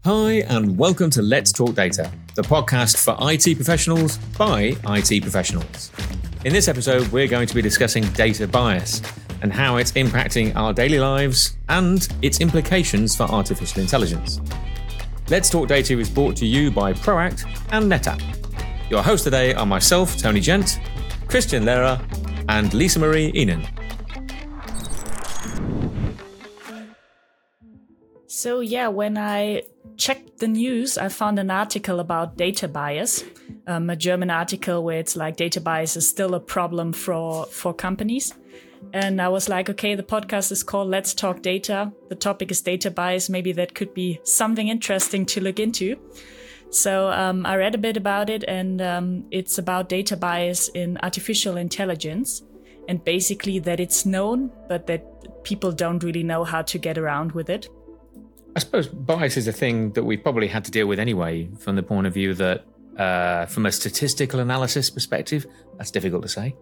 Hi, and welcome to Let's Talk Data, the podcast for IT professionals by IT professionals. In this episode, we're going to be discussing data bias and how it's impacting our daily lives and its implications for artificial intelligence. Let's Talk Data is brought to you by Proact and NetApp. Your hosts today are myself, Tony Gent, Christian Lehrer, and Lisa Marie Enan. So when I checked the news, I found an article about data bias, a German article where it's like data bias is still a problem for companies. And I was like, okay, the podcast is called Let's Talk Data. The topic is data bias. Maybe that could be something interesting to look into. So I read a bit about it, and it's about data bias in artificial intelligence. And basically that it's known, but that people don't really know how to get around with it. I suppose bias is a thing that we've probably had to deal with anyway, from the point of view that from a statistical analysis perspective, that's difficult to say.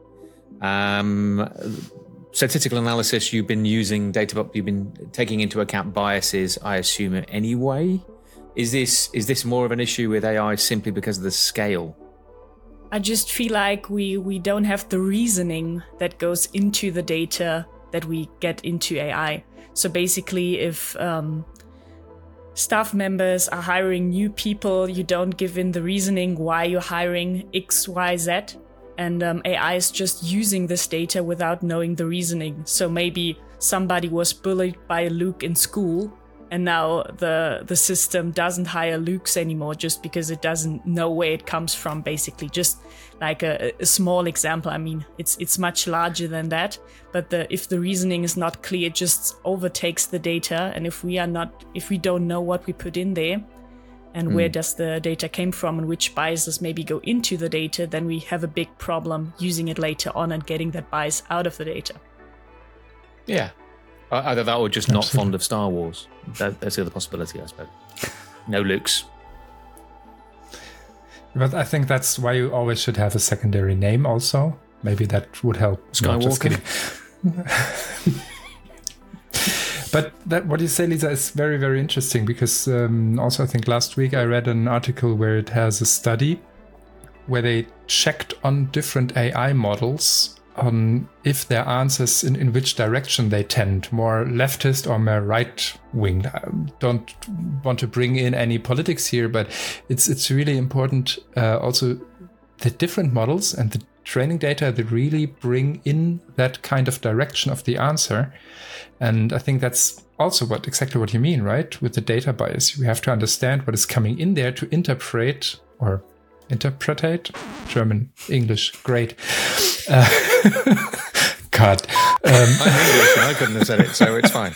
Statistical analysis, you've been using data, you've been taking into account biases, I assume, anyway. Is this more of an issue with AI simply because of the scale? I just feel like we don't have the reasoning that goes into the data that we get into AI. So basically, if staff members are hiring new people, you don't give in the reasoning why you're hiring X, Y, Z. And AI is just using this data without knowing the reasoning. So maybe somebody was bullied by Luke in school, and now the system doesn't hire Lukes anymore just because it doesn't know where it comes from, basically. Just like a small example. I mean, it's much larger than that. But if the reasoning is not clear, it just overtakes the data. And if we don't know what we put in there and where does the data came from and which biases maybe go into the data, then we have a big problem using it later on and getting that bias out of the data. Yeah. Either that or just not fond of Star Wars. That's the other possibility, I suppose. No Lukes. But I think that's why you always should have a secondary name also. Maybe that would help. Skywalker. No, just kidding. But what you say, Lisa, is very, very interesting because also I think last week I read an article where it has a study where they checked on different AI models on if their answers in which direction they tend, more leftist or more right-wing. I don't want to bring in any politics here, but it's really important also the different models and the training data that really bring in that kind of direction of the answer. And I think that's also exactly what you mean, right? With the data bias, you have to understand what is coming in there to interpretate, German, English, great. God. I'm English and I couldn't have said it, so it's fine.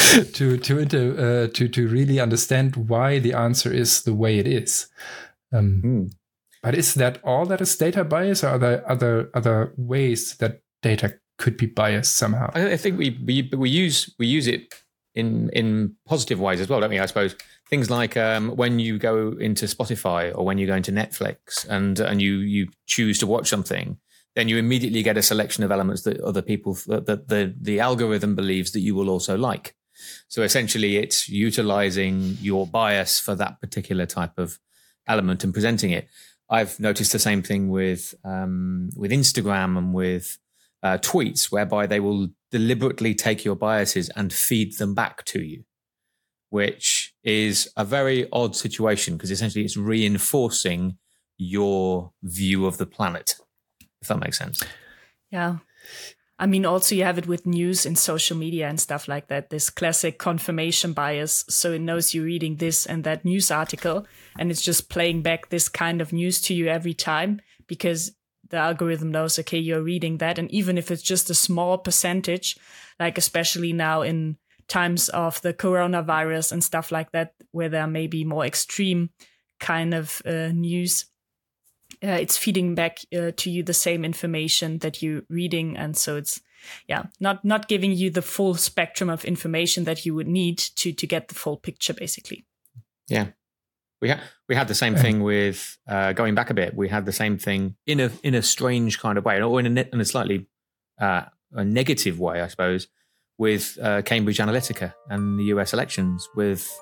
to really understand why the answer is the way it is. But is that all that is data bias, or are there other ways that data could be biased somehow? I think we use it in positive ways as well, don't we? I suppose things like when you go into Spotify or when you go into Netflix and you choose to watch something, then you immediately get a selection of elements that other people that the algorithm believes that you will also like. So essentially, it's utilizing your bias for that particular type of element and presenting it. I've noticed the same thing with Instagram and with tweets, whereby they will deliberately take your biases and feed them back to you, which is a very odd situation because essentially it's reinforcing your view of the planet, if that makes sense. Yeah. I mean, also you have it with news and social media and stuff like that, this classic confirmation bias. So it knows you're reading this and that news article, and it's just playing back this kind of news to you every time because the algorithm knows, okay, you're reading that. And even if it's just a small percentage, like especially now in times of the coronavirus and stuff like that, where there may be more extreme kind of news, it's feeding back to you the same information that you're reading. And so it's, not giving you the full spectrum of information that you would need to get the full picture, basically. Yeah. We had the same thing with, going back a bit, we had the same thing in a strange kind of way, or in a slightly a negative way, I suppose, with Cambridge Analytica and the US elections, with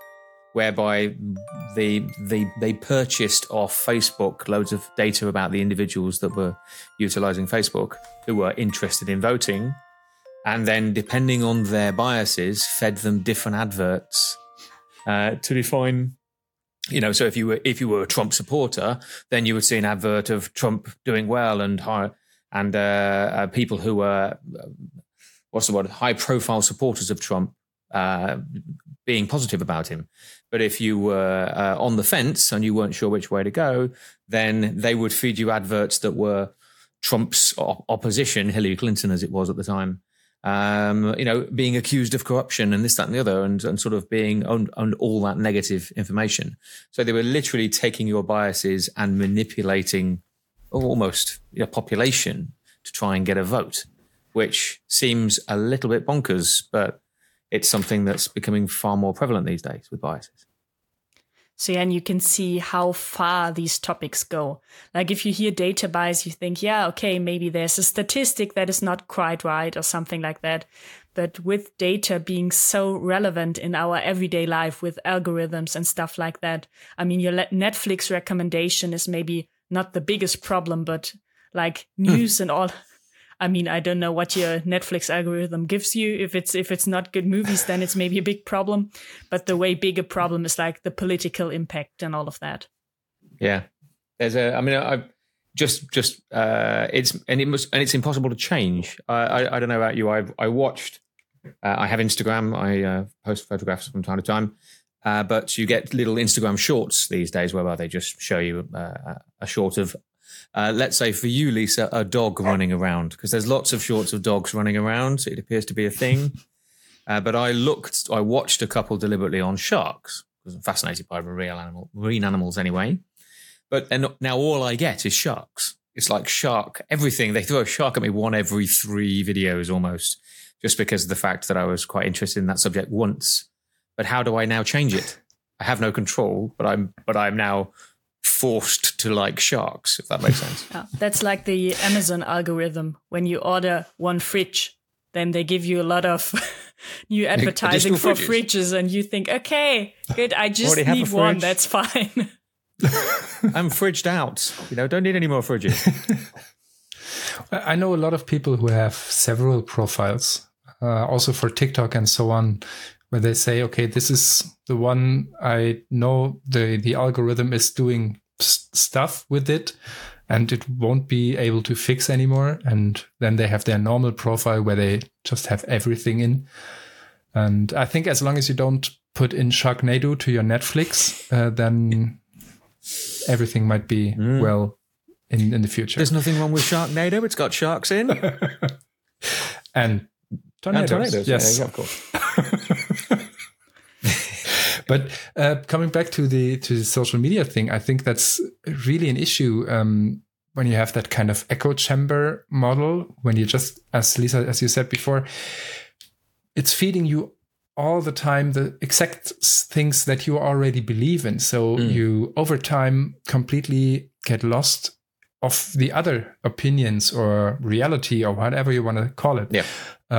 whereby they purchased off Facebook loads of data about the individuals that were utilizing Facebook who were interested in voting, and then depending on their biases, fed them different adverts to define. So if you were a Trump supporter, then you would see an advert of Trump doing well and people who were high-profile supporters of Trump being positive about him. But if you were on the fence and you weren't sure which way to go, then they would feed you adverts that were Trump's opposition, Hillary Clinton as it was at the time, being accused of corruption and this, that, and the other, and sort of being on all that negative information. So they were literally taking your biases and manipulating almost a population to try and get a vote, which seems a little bit bonkers, but it's something that's becoming far more prevalent these days with biases. So yeah, and you can see how far these topics go. Like if you hear data bias, you think, yeah, okay, maybe there's a statistic that is not quite right or something like that. But with data being so relevant in our everyday life with algorithms and stuff like that, I mean, your Netflix recommendation is maybe not the biggest problem, but like news and all. I mean, I don't know what your Netflix algorithm gives you. If it's not good movies, then it's maybe a big problem. But the way bigger problem is like the political impact and all of that. Yeah, it's impossible to change. I don't know about you. I watched. I have Instagram. I post photographs from time to time. But you get little Instagram shorts these days, whereby they just show you a short of. Let's say for you, Lisa, a dog running around, because there's lots of shorts of dogs running around. It appears to be a thing. But I watched a couple deliberately on sharks, because I'm fascinated by marine animals anyway. But now all I get is sharks. It's like shark, everything. They throw a shark at me one every 3 videos almost, just because of the fact that I was quite interested in that subject once. But how do I now change it? I have no control, but I'm now forced to like sharks, if that makes sense. Yeah, that's like the Amazon algorithm. When you order one fridge, then they give you a lot of new advertising for fridges, and you think, okay, good, I just need one, that's fine. I'm fridged out. Don't need any more fridges. I know a lot of people who have several profiles, also for TikTok and so on, where they say, okay, this is the one I know the algorithm is doing stuff with it and it won't be able to fix anymore. And then they have their normal profile where they just have everything in. And I think as long as you don't put in Sharknado to your Netflix, then everything might be well in the future. There's nothing wrong with Sharknado. It's got sharks in. And tornadoes. Yes, yeah, of course. But coming back to the social media thing, I think that's really an issue when you have that kind of echo chamber model. When you just, as Lisa, as you said before, it's feeding you all the time the exact things that you already believe in. So you over time completely get lost of the other opinions or reality or whatever you want to call it. Yeah.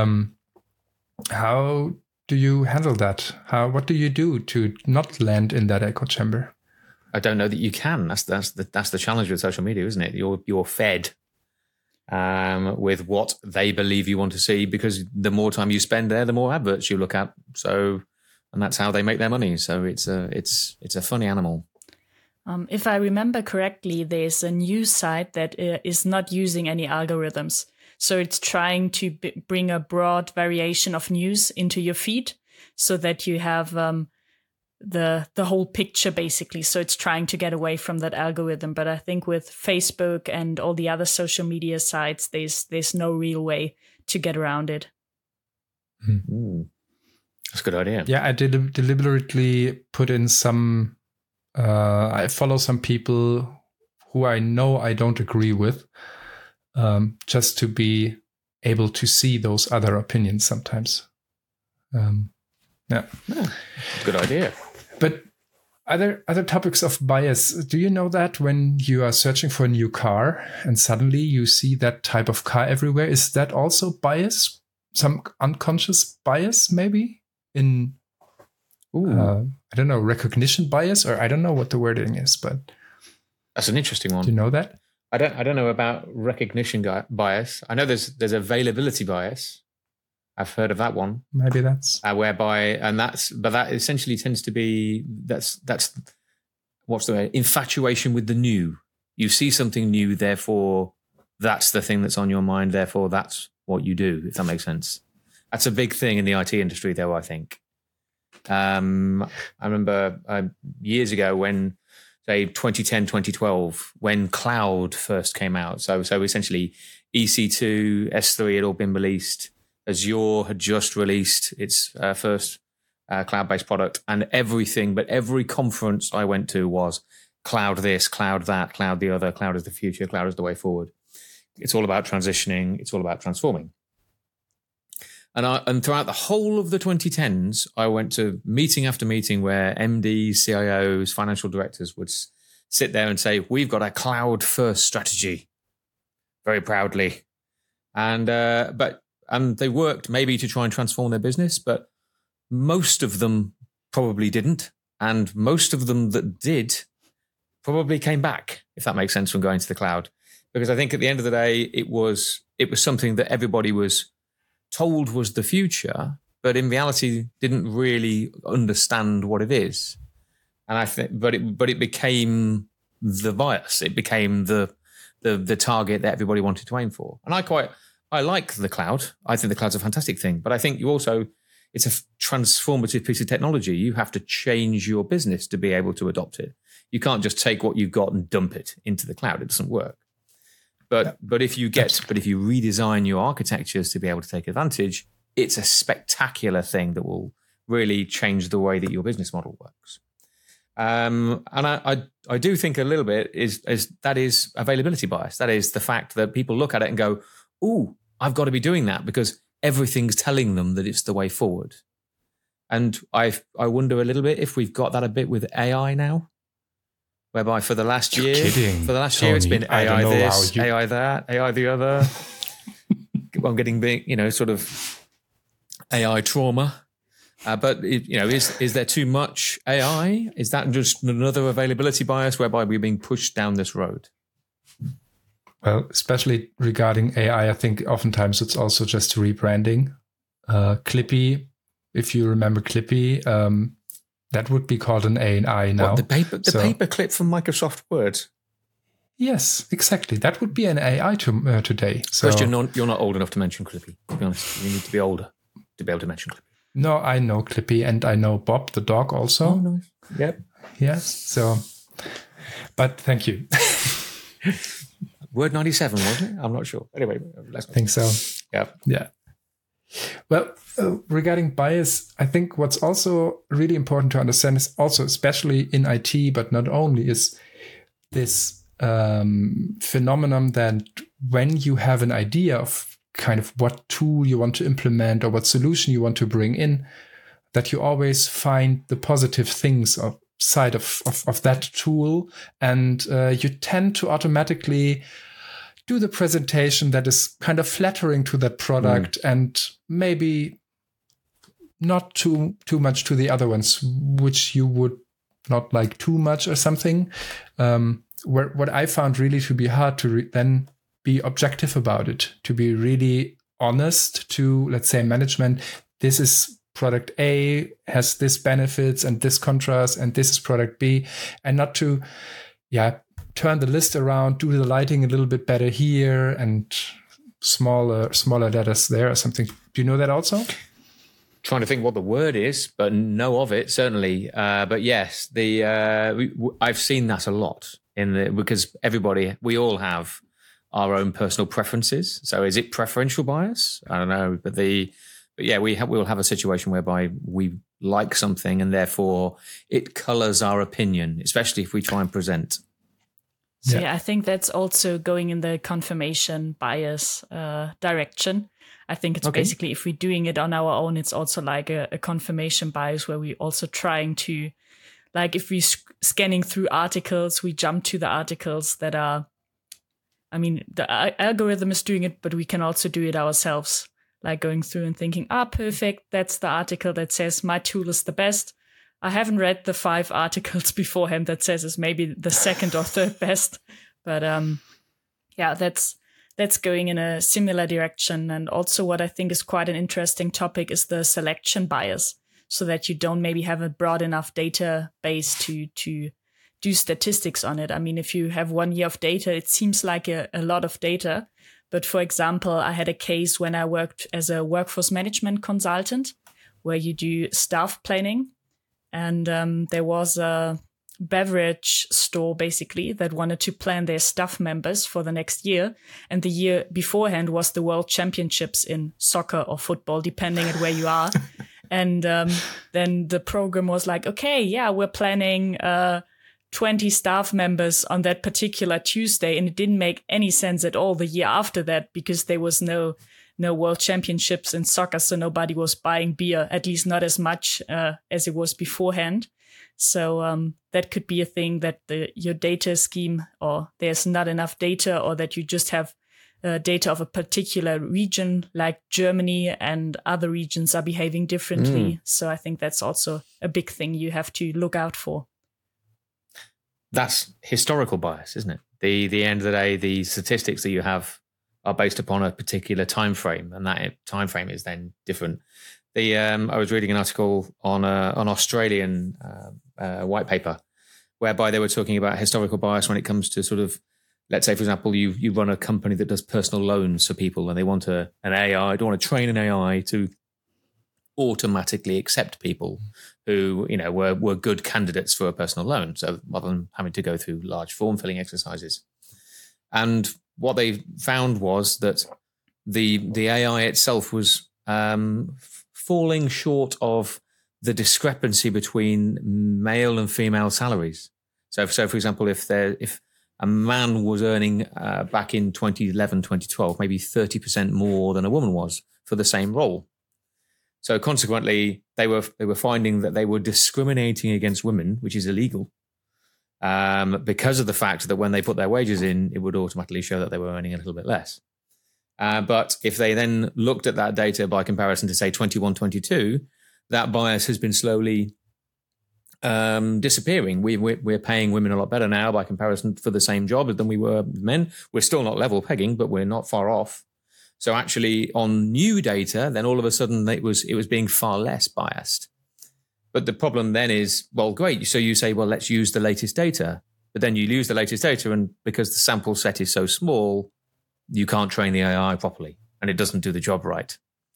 How do you handle that? What do you do to not land in that echo chamber? I don't know that you can. That's the challenge with social media, isn't it? You're fed with what they believe you want to see, because the more time you spend there, the more adverts you look at. So, and that's how they make their money. So it's a funny animal. If I remember correctly, there's a news site that is not using any algorithms. So it's trying to bring a broad variation of news into your feed so that you have the whole picture, basically. So it's trying to get away from that algorithm. But I think with Facebook and all the other social media sites, there's no real way to get around it. That's a good idea. Yeah, I did deliberately put in some... I follow some people who I know I don't agree with, just to be able to see those other opinions sometimes. Good idea. But other topics of bias, do you know that when you are searching for a new car and suddenly you see that type of car everywhere, is that also bias? Some unconscious bias maybe in I don't know, recognition bias, or I don't know what the wording is, but that's an interesting one. Do you know that? I don't know about recognition bias. I know there's availability bias. I've heard of that one. Maybe that's that essentially tends to be that's what's the word? Infatuation with the new. You see something new, therefore that's the thing that's on your mind. Therefore, that's what you do. If that makes sense. That's a big thing in the IT industry, though. I think. I remember years ago when, say, 2010, 2012, when cloud first came out. So essentially, EC2, S3 had all been released. Azure had just released its first cloud-based product, and every conference I went to was cloud this, cloud that, cloud the other, cloud is the future, cloud is the way forward. It's all about transitioning. It's all about transforming. And throughout the whole of the 2010s, I went to meeting after meeting where MDs, CIOs, financial directors would sit there and say, we've got a cloud-first strategy, very proudly. And they worked maybe to try and transform their business, but most of them probably didn't. And most of them that did probably came back, if that makes sense, from going to the cloud. Because I think at the end of the day, it was something that everybody was told was the future, but in reality didn't really understand what it is. And I think, but it became the bias. It became the target that everybody wanted to aim for. And I like the cloud. I think the cloud's a fantastic thing, but I think it's a transformative piece of technology. You have to change your business to be able to adopt it. You can't just take what you've got and dump it into the cloud. It doesn't work. But if you redesign your architectures to be able to take advantage, it's a spectacular thing that will really change the way that your business model works. And I do think a little bit is availability bias. That is the fact that people look at it and go, "Ooh, I've got to be doing that because everything's telling them that it's the way forward." And I wonder a little bit if we've got that a bit with AI now. Whereby for the last year, Tony, it's been AI this, AI that, AI the other. I'm getting big, sort of AI trauma. But is there too much AI? Is that just another availability bias whereby we're being pushed down this road? Well, especially regarding AI, I think oftentimes it's also just rebranding. Clippy, if you remember Clippy, that would be called an AI now. What, the paperclip from Microsoft Word? Yes, exactly. That would be an AI today. So, first, you're not old enough to mention Clippy, to be honest. You need to be older to be able to mention Clippy. No, I know Clippy, and I know Bob, the dog, also. Oh, nice. Yep. Yes, so... But thank you. Word 97, wasn't it? I'm not sure. Anyway, I think so. Yeah. Well, regarding bias, I think what's also really important to understand is also, especially in IT, but not only, is this phenomenon that when you have an idea of kind of what tool you want to implement or what solution you want to bring in, that you always find the positive things side of that tool, and you tend to automatically do the presentation that is kind of flattering to that product and maybe not too much to the other ones, which you would not like too much or something. What I found really to be hard to then be objective about it, to be really honest to, let's say, management. This is product A, has this benefits and this contrast, and this is product B, and not to, turn the list around, do the lighting a little bit better here, and smaller letters there or something. Do you know that also? Trying to think what the word is, but know of it certainly. But yes, I've seen that a lot because we all have our own personal preferences. So is it preferential bias? I don't know, but we'll have a situation whereby we like something and therefore it colors our opinion, especially if we try and present. So I think that's also going in the confirmation bias direction. I think it's basically, if we're doing it on our own, it's also like a confirmation bias where we're also trying to, like if we're scanning through articles, we jump to the articles that are, the algorithm is doing it, but we can also do it ourselves. Like going through and thinking, perfect, that's the article that says my tool is the best. I haven't read the 5 articles beforehand that says it's maybe the second or third best, but yeah, that's going in a similar direction. And also what I think is quite an interesting topic is the selection bias, so that you don't maybe have a broad enough database to do statistics on it. I mean, if you have 1 year of data, it seems like a lot of data. But for example, I had a case when I worked as a workforce management consultant where you do staff planning. And there was a beverage store basically that wanted to plan their staff members for the next year. And the year beforehand was the World Championships in soccer or football, depending on where you are. And then the program was like, okay, yeah, we're planning 20 staff members on that particular Tuesday. And it didn't make any sense at all the year after that, because there was no World Championships in soccer. So nobody was buying beer, at least not as much as it was beforehand. So that could be a thing, that your data scheme, or there's not enough data, or that you just have data of a particular region like Germany, and other regions are behaving differently. So I think that's also a big thing you have to look out for. That's historical bias, isn't it? The end of the day, the statistics that you have are based upon a particular time frame, and that time frame is then different. I was reading an article on an Australian white paper, whereby they were talking about historical bias when it comes to sort of, let's say, for example, you run a company that does personal loans for people, and they want an AI. Don't want to train an AI to automatically accept people who, were good candidates for a personal loan, so rather than having to go through large form filling exercises. And what they found was that the AI itself was falling short of the discrepancy between male and female salaries. So for example, if a man was earning back in 2011, 2012, maybe 30% more than a woman was for the same role. So consequently, they were finding that they were discriminating against women, which is illegal, because of the fact that when they put their wages in, it would automatically show that they were earning a little bit less. But if they then looked at that data by comparison to, say, 21, 22, that bias has been slowly disappearing. We're paying women a lot better now by comparison for the same job than we were men. We're still not level pegging, but we're not far off. So actually on new data, then all of a sudden it was being far less biased. But the problem then is, well, great. So you say, well, let's use the latest data. But then you use the latest data, and because the sample set is so small, you can't train the AI properly, and it doesn't do the job right.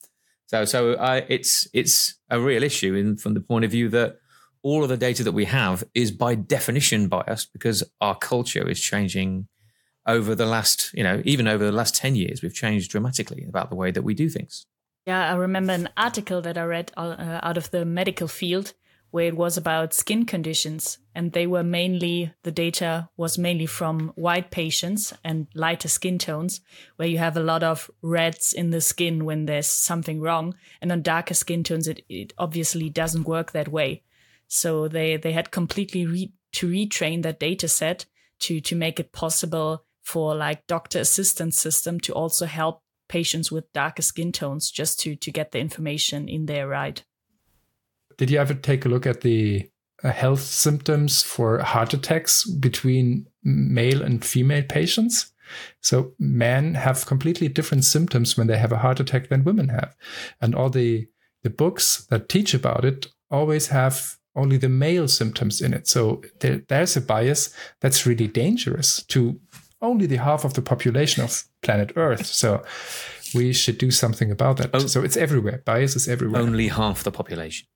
So it's a real issue from the point of view that all of the data that we have is by definition biased, because our culture is changing over the last, even over the last 10 years, we've changed dramatically about the way that we do things. Yeah, I remember an article that I read out of the medical field where it was about skin conditions, and the data was mainly from white patients and lighter skin tones, where you have a lot of reds in the skin when there's something wrong. And on darker skin tones, it obviously doesn't work that way. So they had completely to retrain that data set to make it possible for like doctor assistant system to also help patients with darker skin tones, just to get the information in there right. Did you ever take a look at the health symptoms for heart attacks between male and female patients? So men have completely different symptoms when they have a heart attack than women have. And all the books that teach about it always have only the male symptoms in it. So there's a bias that's really dangerous to only the half of the population of planet Earth. So we should do something about that. So it's everywhere. Bias is everywhere. Only half the population.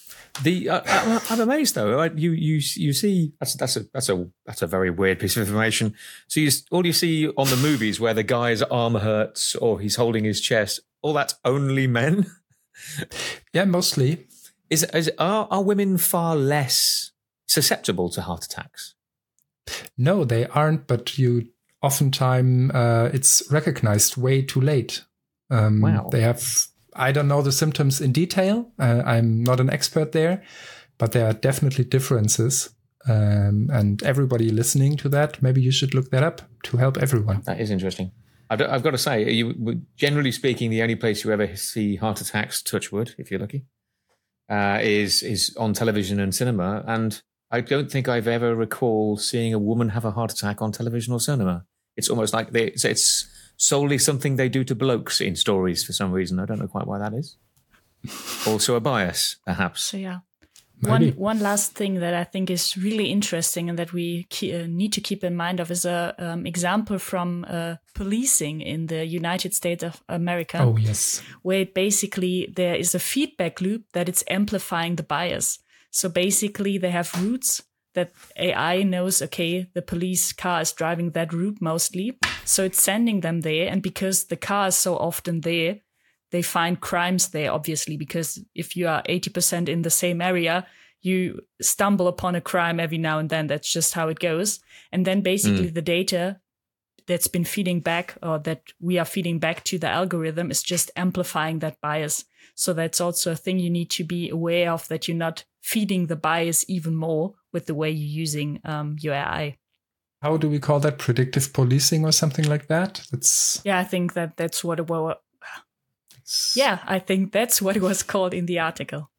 I'm amazed though. You see that's a very weird piece of information. So all you see on the movies where the guy's arm hurts or he's holding his chest, all that's only men. Yeah, mostly. Are women far less susceptible to heart attacks? No, they aren't. But oftentimes it's recognized way too late. Wow. They have. I don't know the symptoms in detail. I'm not an expert there, but there are definitely differences. And everybody listening to that, maybe you should look that up to help everyone. That is interesting. I've got to say, generally speaking, the only place you ever see heart attacks, touch wood, if you're lucky, is on television and cinema, and I don't think I've ever recalled seeing a woman have a heart attack on television or cinema. It's almost like it's solely something they do to blokes in stories for some reason. I don't know quite why that is. Also a bias, perhaps. So yeah. Maybe. One last thing that I think is really interesting and that we need to keep in mind of is a example from policing in the United States of America. Oh, yes. Where basically there is a feedback loop that it's amplifying the bias. So basically they have routes that AI knows, okay, the police car is driving that route mostly. So it's sending them there. And because the car is so often there, they find crimes there, obviously, because if you are 80% in the same area, you stumble upon a crime every now and then. That's just how it goes. And then basically the data that's been feeding back, or that we are feeding back to the algorithm, is just amplifying that bias. So that's also a thing you need to be aware of, that you're not feeding the bias even more with the way you're using your AI. How do we call that? Predictive policing or something like that? Yeah, I think that's what it was. Yeah, I think that's what it was called in the article.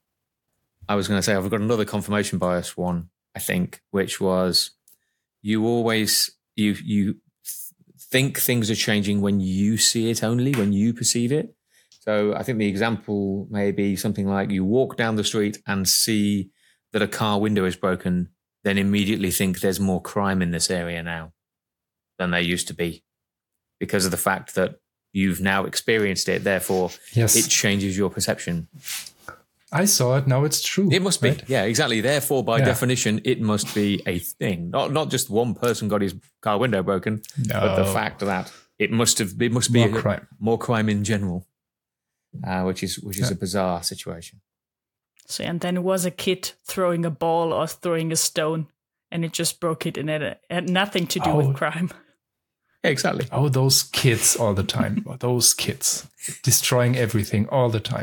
I was going to say, I've got another confirmation bias one, I think, which was you always, you think things are changing when you see it only, when you perceive it. So I think the example may be something like you walk down the street and see that a car window is broken, then immediately think there's more crime in this area now than there used to be, because of the fact that you've now experienced it, therefore it changes your perception. I saw it, now it's true. It must be, right? Yeah, exactly. Therefore, by definition, it must be a thing. Not just one person got his car window broken, but the fact that it must be more crime in general, which is a bizarre situation. So, and then it was a kid throwing a ball or throwing a stone, and it just broke it, and it had nothing to do with crime. Yeah, exactly. Oh, those kids all the time. Those kids destroying everything all the time.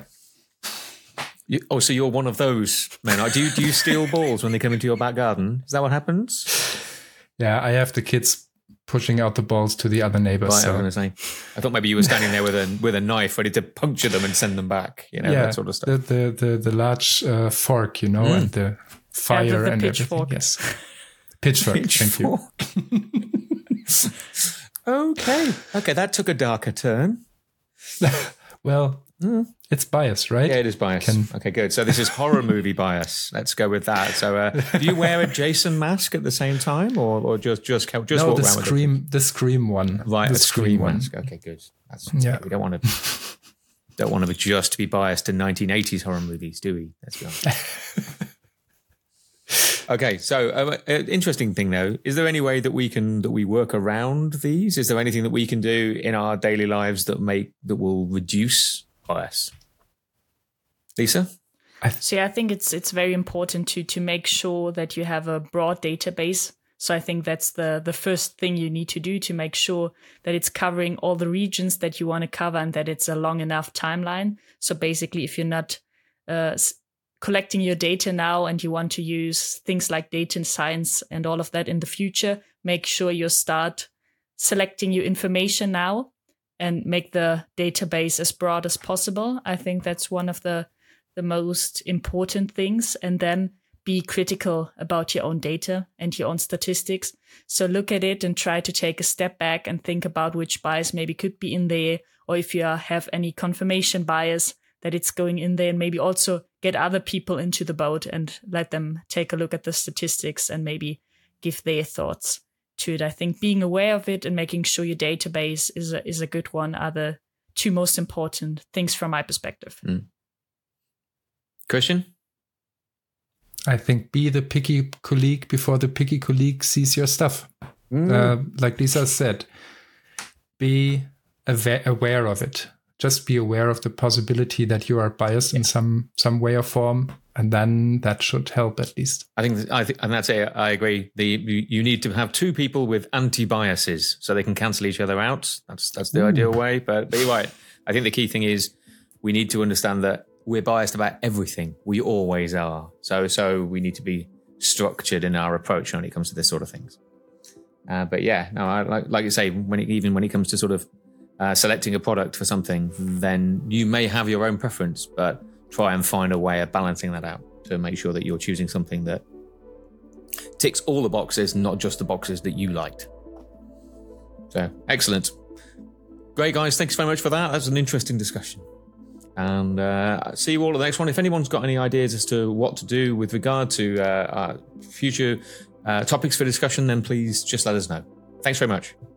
So you're one of those men. Do you steal balls when they come into your back garden? Is that what happens? Yeah, I have the kids pushing out the balls to the other neighbors. Right, I was going to say. I thought maybe you were standing there with a knife ready to puncture them and send them back. That sort of stuff. The large fork, and the fire the and pitchfork. Everything. Yes, pitchfork. Thank you. Okay, that took a darker turn. Well, it's bias, right? Yeah, it is bias. Okay, good. So this is horror movie bias. Let's go with that. So do you wear a Jason mask at the same time, or just walk around with the Scream one. Right, the Scream mask. Okay, good. We don't want to just be biased to 1980s horror movies, do we? Let's be honest. Okay, so interesting thing though, is there any way that we work around these? Is there anything that we can do in our daily lives that will reduce bias? Lisa? So I think it's very important to make sure that you have a broad database. So I think that's the first thing you need to do, to make sure that it's covering all the regions that you want to cover and that it's a long enough timeline. So basically, if you're not collecting your data now and you want to use things like data science and all of that in the future, make sure you start selecting your information now and make the database as broad as possible. I think that's one of the most important things. And then be critical about your own data and your own statistics. So look at it and try to take a step back and think about which bias maybe could be in there, or if you have any confirmation bias that it's going in there, and maybe also get other people into the boat and let them take a look at the statistics and maybe give their thoughts to it. I think being aware of it and making sure your database is a good one are the two most important things from my perspective. Christian? I think be the picky colleague before the picky colleague sees your stuff. Like Lisa said, be aware of it. Just be aware of the possibility that you are biased in some way or form, and then that should help at least. I think, and that's it. I agree. You need to have two people with anti-biases so they can cancel each other out. That's the ideal way. But you're right. I think the key thing is we need to understand that we're biased about everything. We always are. So we need to be structured in our approach when it comes to this sort of things. But yeah, no, like you say, when it comes to sort of selecting a product for something, then you may have your own preference, but try and find a way of balancing that out to make sure that you're choosing something that ticks all the boxes, not just the boxes that you liked. So, excellent. Great, guys. Thanks very much for that. That was an interesting discussion. And see you all at the next one. If anyone's got any ideas as to what to do with regard to future topics for discussion, then please just let us know. Thanks very much.